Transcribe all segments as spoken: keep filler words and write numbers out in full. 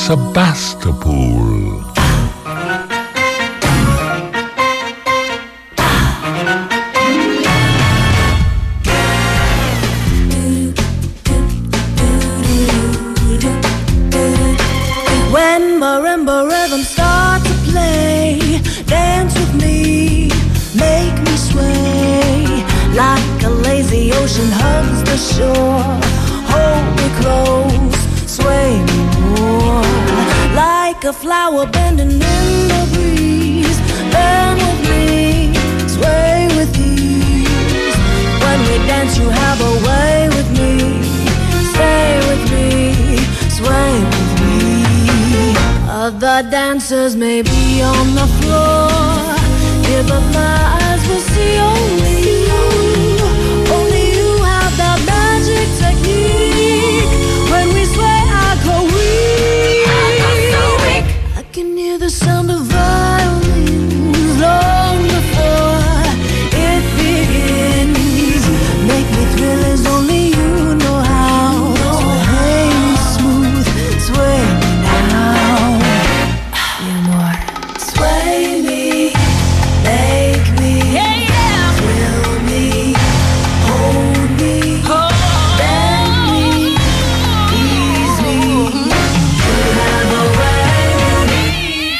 Sebastopol. When marimba rhythms start to play, dance with me, make me sway. Like a lazy ocean hugs the shore, hold me close, sway me more. Like a flower bending in the breeze, bend with me, sway with ease. When we dance you have a way with me, stay with me, sway with me. Other dancers may be on the floor, yeah, but my eyes will see only you. Only you have that magic technique. When we sway, I go weak. I go so weak. I can hear the sound of violins long before it begins. Make me thrill as only you know how. Sway me smooth, sway me now. Yeah, more. Sway me, make me, yeah, yeah. Thrill me, hold me, bend me, ease me. You have a way with me.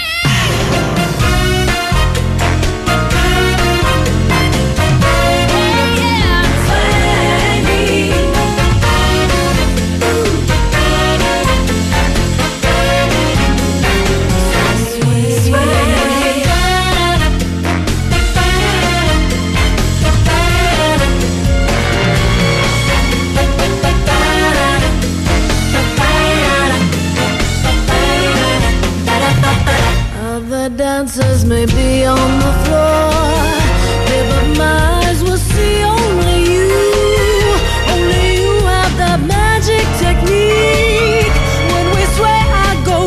Yeah, yeah. Sway me. Other dancers may be on the floor, yeah, but my eyes will see only you. Only you have that magic technique. When we sway, I go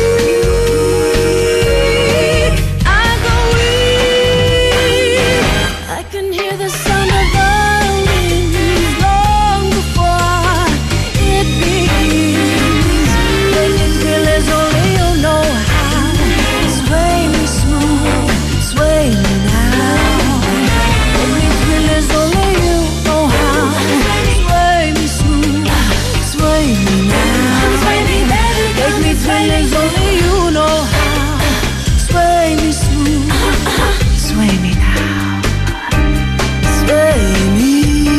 weak. I go weak. I can hear the sound of violins long before it begins. Make it feel as only you know how. Sway me smooth, sway me now. Make me feel as only you know how. Sway me smooth, sway me now. Make me feel as only you know how. Sway me smooth, sway me now. Sway me,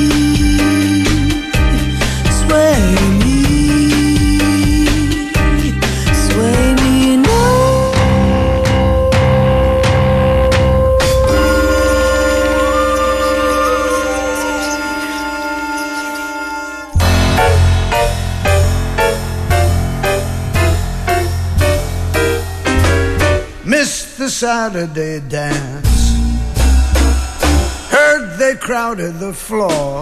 sway me, sway me now. Missed the Saturday dance, heard they crowded the floor.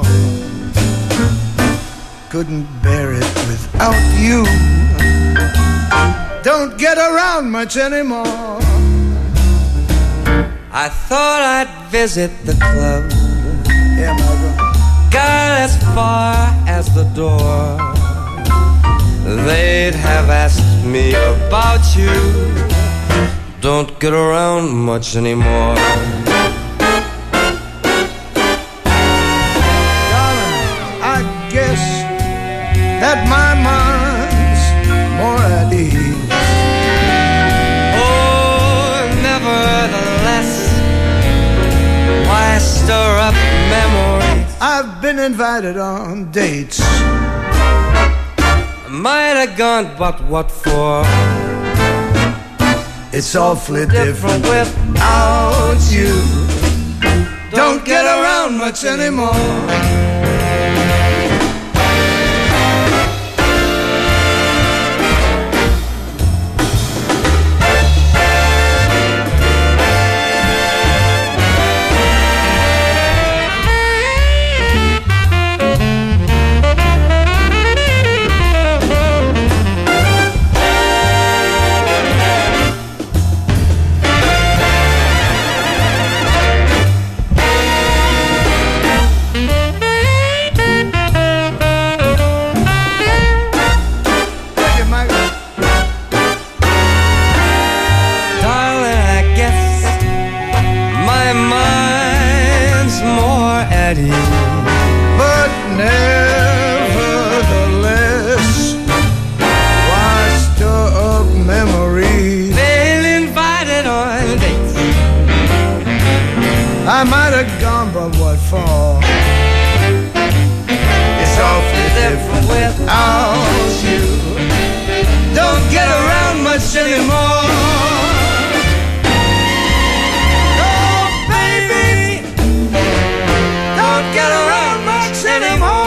Couldn't bear it without you. Don't get around much anymore. I thought I'd visit the club, Yeah, Margot. got as far as the door. They'd have asked me about you. Don't get around much anymore. Darling, I guess that my mind's more at ease. Oh, nevertheless, why stir up memories? I've been invited on dates. Might have gone, but what for? It's awfully Different different without you. Don't get around much anymore. at ease. But nevertheless, why stir up memories? They'll invite it on dates. I might have gone, but what for? It's awfully different without you. Don't get around much anymore. Oh, baby, don't get around much anymore.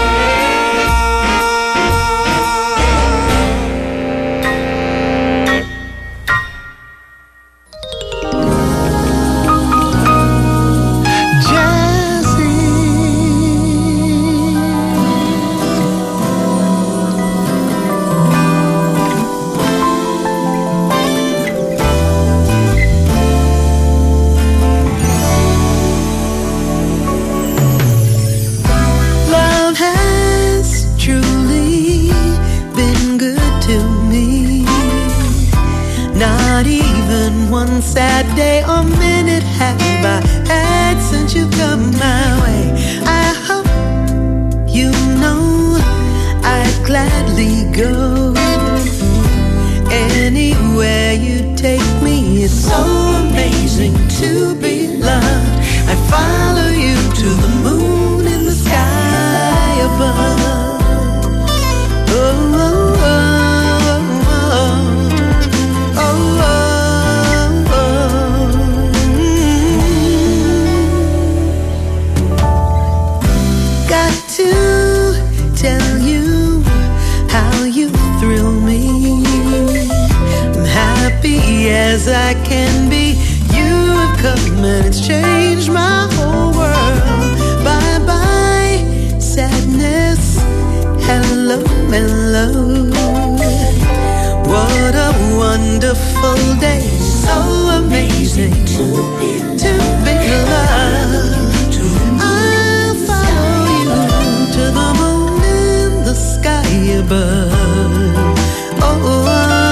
One sad day or minute have I had since you come my way. I hope you know I'd gladly go anywhere you take me. It's so amazing to be loved. I follow you to the moon in the sky above. Oh, oh, oh. As I can be, you have come and it's changed my whole world. Bye bye, sadness, hello, hello. What a wonderful day, so amazing to be, to be loved. I'll follow you to the moon in the sky above. Oh, oh.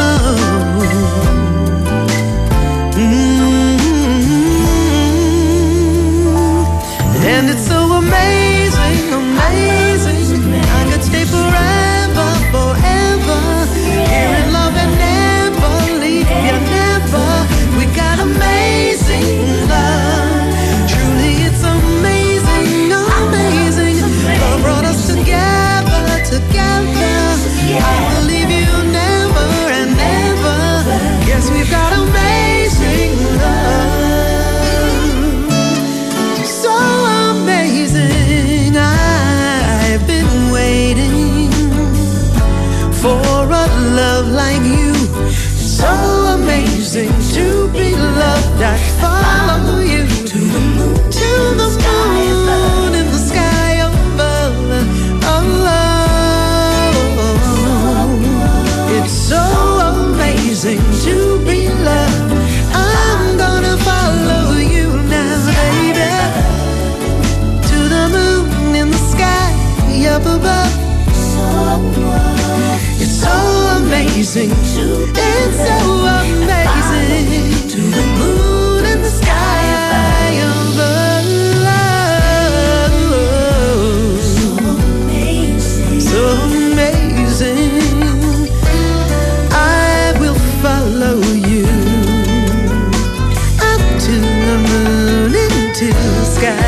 And it's so amazing, amazing. I could stay forever, forever. Here in love and never leave you, never. We got amazing love. Truly it's amazing, amazing. Love brought us together, together. I will leave you never and never. Yes, we've got amazing love. I've been waiting for a love like you. So amazing to be loved. I follow you to the moon, to the moon in the sky above. Oh, it's so amazing to be loved. I'm gonna follow you now, baby. Up above, it's so amazing, it's so amazing to the moon and the sky above. So amazing, so amazing. I will follow you up to the moon into the sky.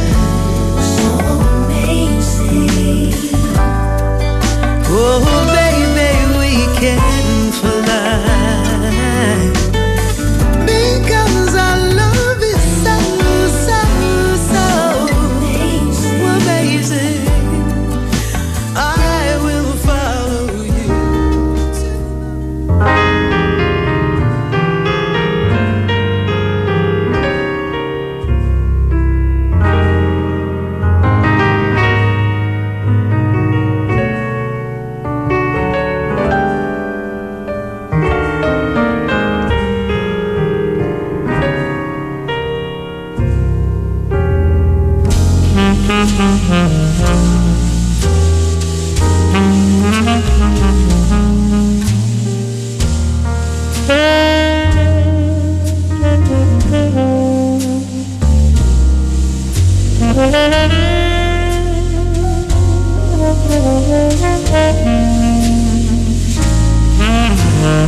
Oh, baby, we can fly because our love is so, so, so amazing. I will follow you.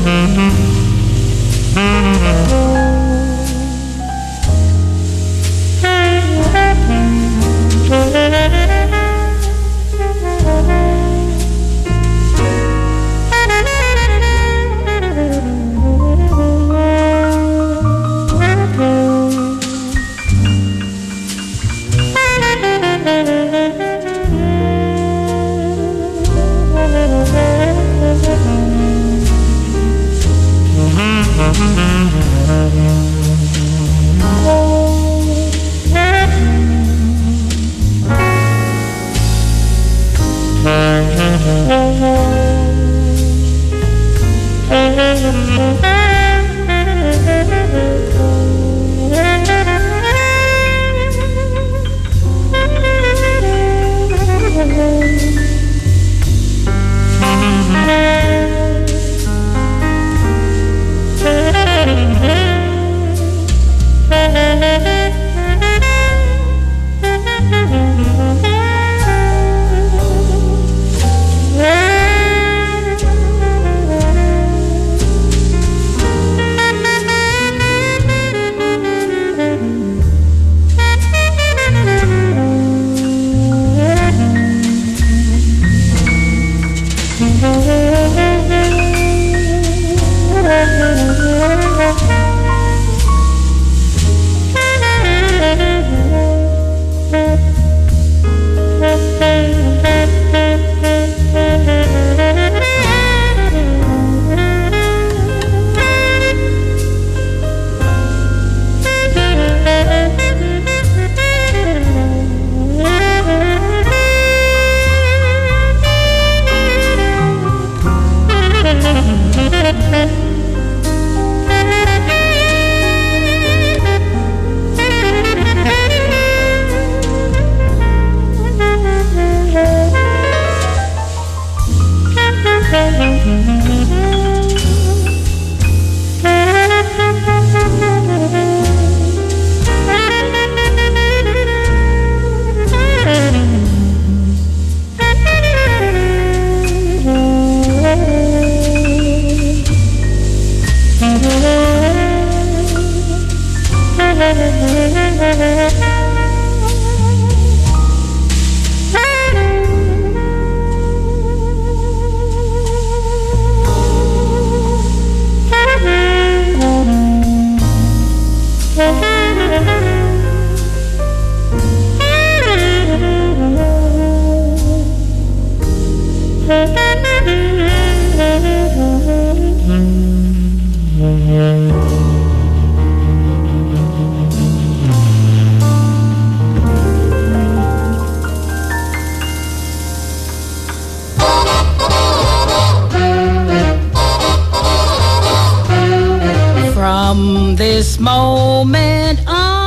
From this moment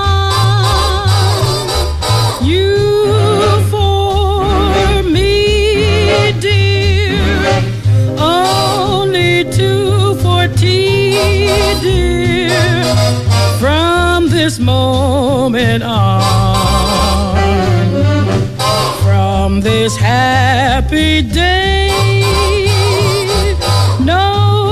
on, you for me, dear, only two forty, dear. From this moment on, from this happy day, no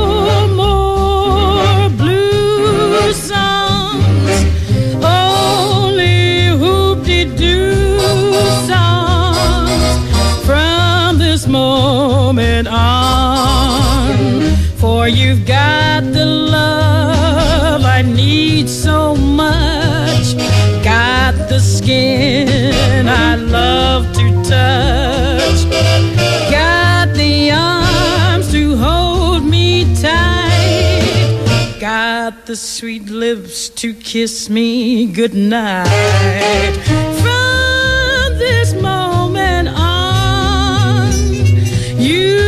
moment on, for you've got the love I need so much, got the skin I love to touch, got the arms to hold me tight, got the sweet lips to kiss me goodnight. From this moment on, you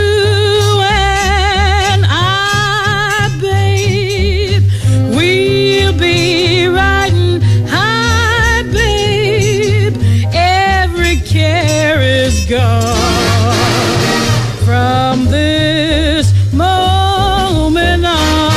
and I, babe, we'll be riding high, babe. Every care is gone. From this moment on.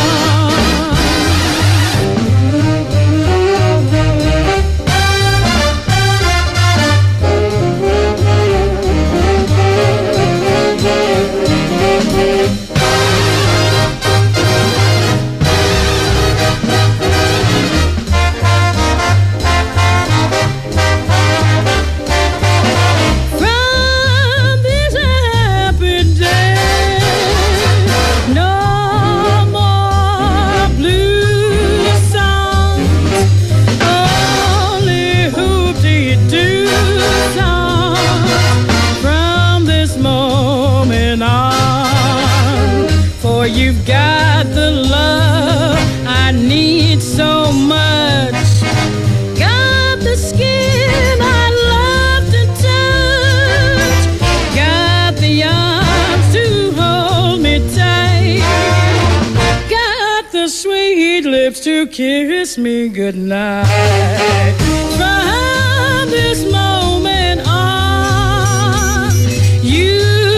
for you've got the love I need so much. Got the skin I love to touch. Got the arms to hold me tight. Got the sweet lips to kiss me goodnight. From this moment on, you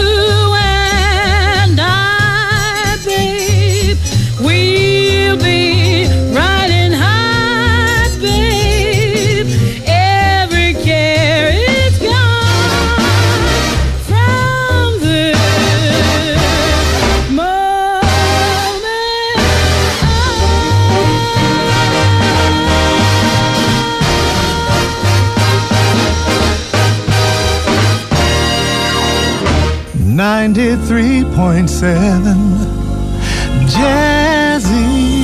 and I, babe, we'll be riding high, babe. Every care is gone from this moment on. ninety-three point seven Jazzy.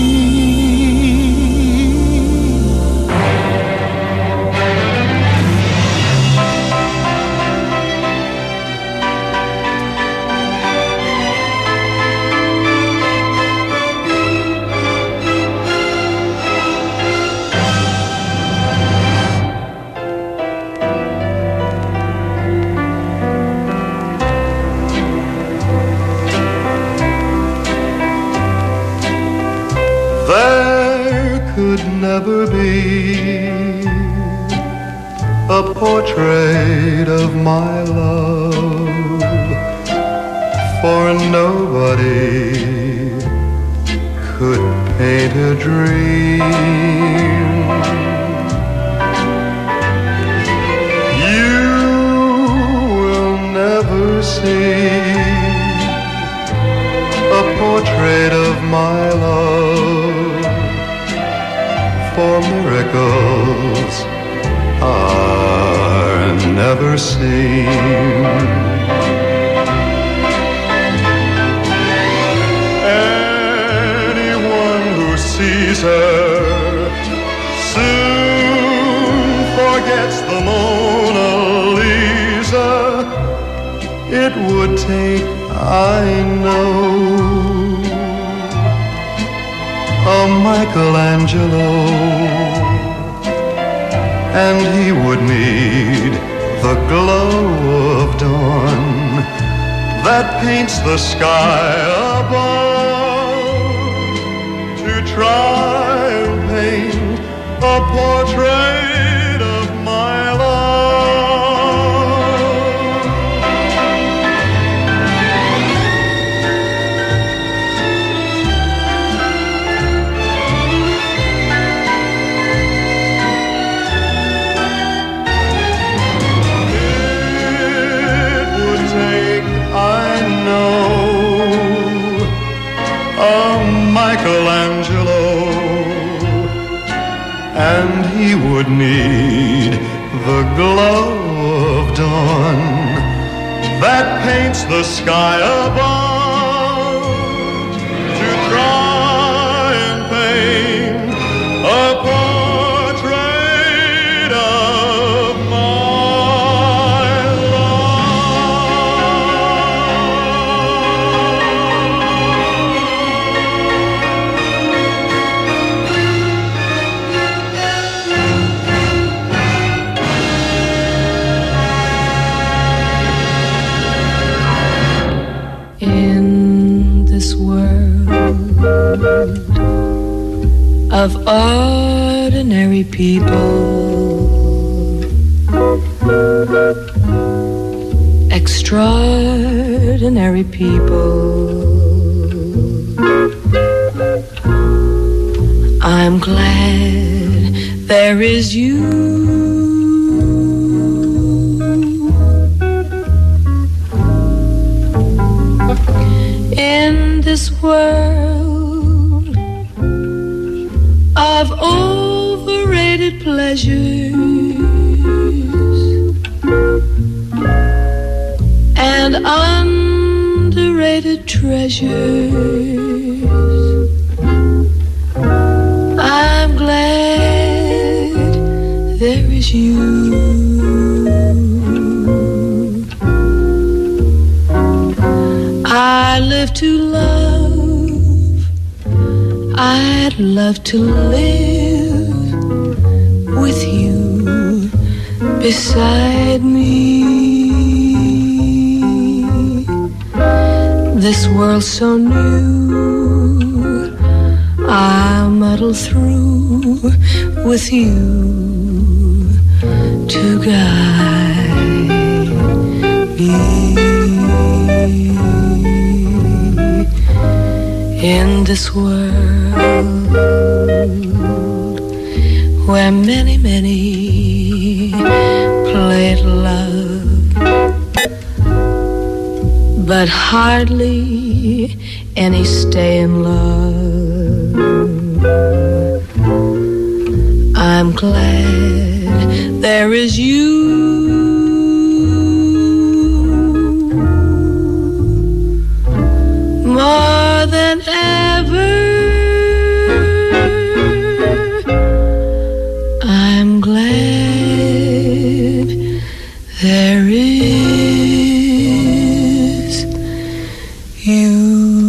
There could never be a portrait of my love, for nobody could paint a dream. You will never see a portrait of my love, for miracles are never seen. Anyone who sees her soon forgets the Mona Lisa. It would take, I know, a Michelangelo, and he would need the glow of dawn that paints the sky above to try and paint a portrait of my love. Michelangelo, and he would need the glow of dawn that paints the sky above to try and paint a portrait of my of ordinary people, extraordinary people. I'm glad there is you. In this world of overrated pleasures and underrated treasures, I'm glad there is you. I live to love I'd love to live with you beside me. This world so new, I'll muddle through with you to guide me. In this world where many, many play at love, but hardly any stay in love, I'm glad there is you. More than ever, I'm glad there is you.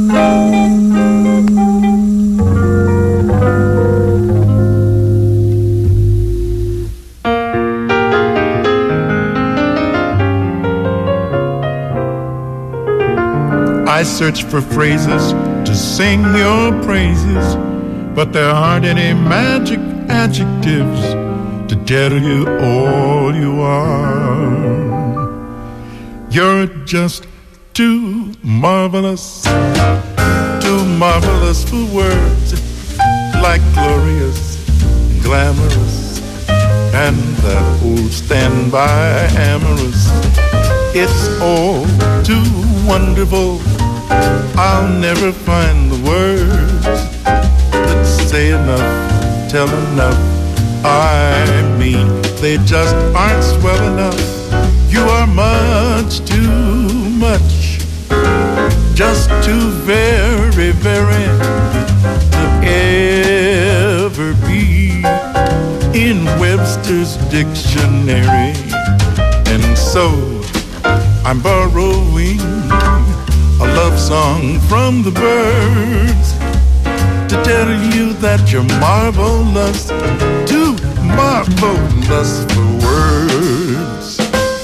I search for phrases to sing your praises, but there aren't any magic adjectives to tell you all you are. You're just too marvelous, too marvelous for words, like glorious, glamorous, and that old standby amorous. It's all too wonderful. I'll never find the words that say enough, tell enough. I mean, they just aren't swell enough. You are much too much, just too very, very to ever be in Webster's dictionary. And so I'm borrowing a love song from the birds to tell you that you're marvelous, too marvelous for words.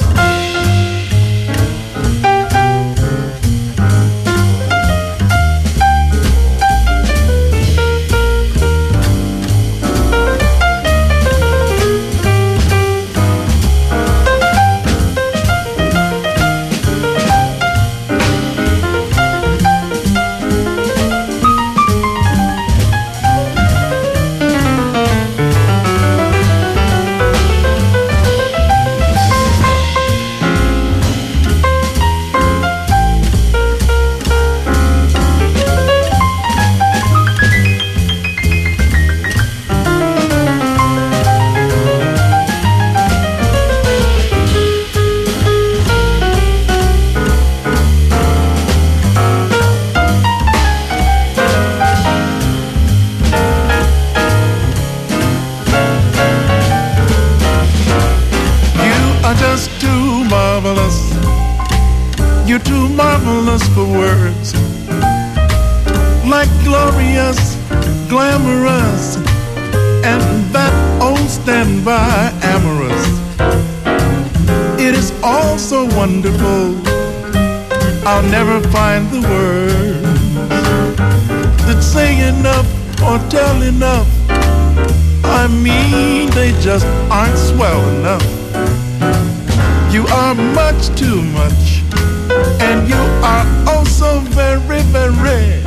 You're too marvelous for words, like glorious, glamorous, and that old standby amorous. It is all so wonderful, I'll never find the words that say enough or tell enough. I mean, they just aren't swell enough. You are much too much, and you are oh so very, very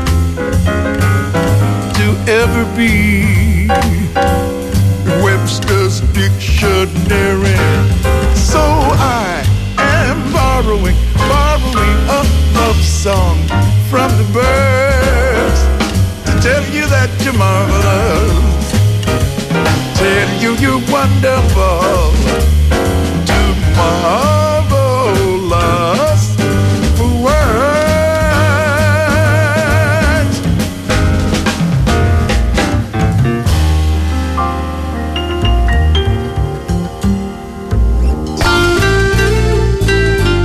to ever be Webster's dictionary. So I am borrowing, borrowing a love song from the birds to tell you that you're marvelous, tell you you're wonderful, too marvelous for words.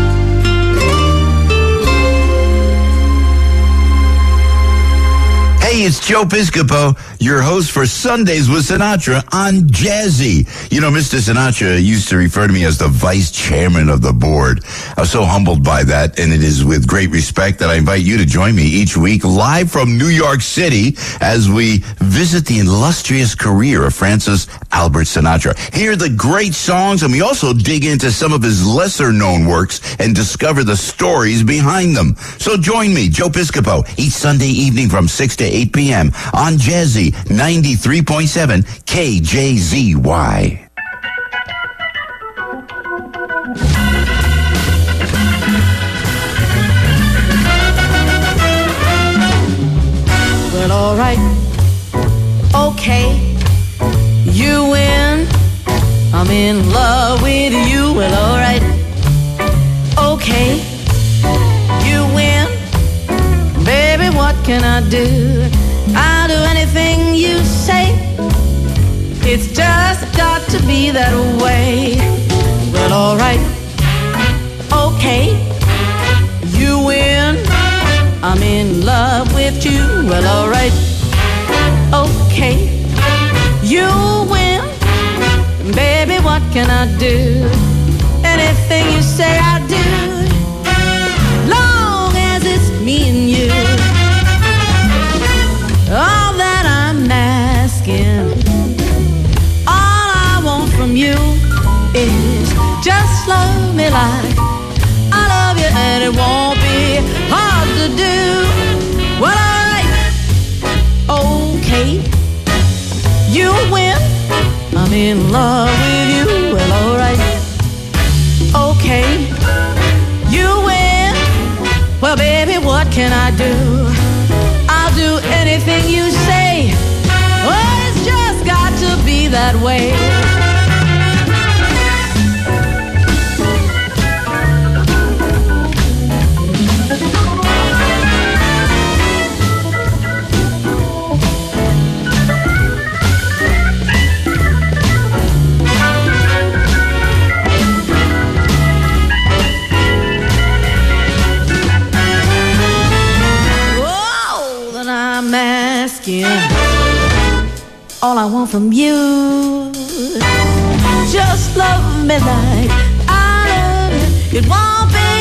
Hey Hey, it's Joe Piscopo, your host for Sundays with Sinatra on Jazzy. You know, Mister Sinatra used to refer to me as the vice chairman of the board. I was so humbled by that, and it is with great respect that I invite you to join me each week live from New York City as we visit the illustrious career of Francis Albert Sinatra. Hear the great songs, and we also dig into some of his lesser-known works and discover the stories behind them. So join me, Joe Piscopo, each Sunday evening from six to eight p.m. on Jazzy ninety-three point seven K J Z Y. Well, all right, okay, you win. I'm in love with you. Well, all right, okay, you win. Baby, what can I do? I'll do anything you say. It's just got to be that way. Well, all right, okay, you win. I'm in love with you. Well, all right, okay, you win. Baby, what can I do? Anything you say I do. Long as it's me and you. All that I'm asking, all I want from you is just love me like I love you, and it won't be hard to do. Well, alright, okay, you win. I'm in love with you. Well, alright, okay, you win. Well, baby, what can I do? I'll do anything you say. Oh, it's just got to be that way. All I want from you, just love me like I love you. It won't be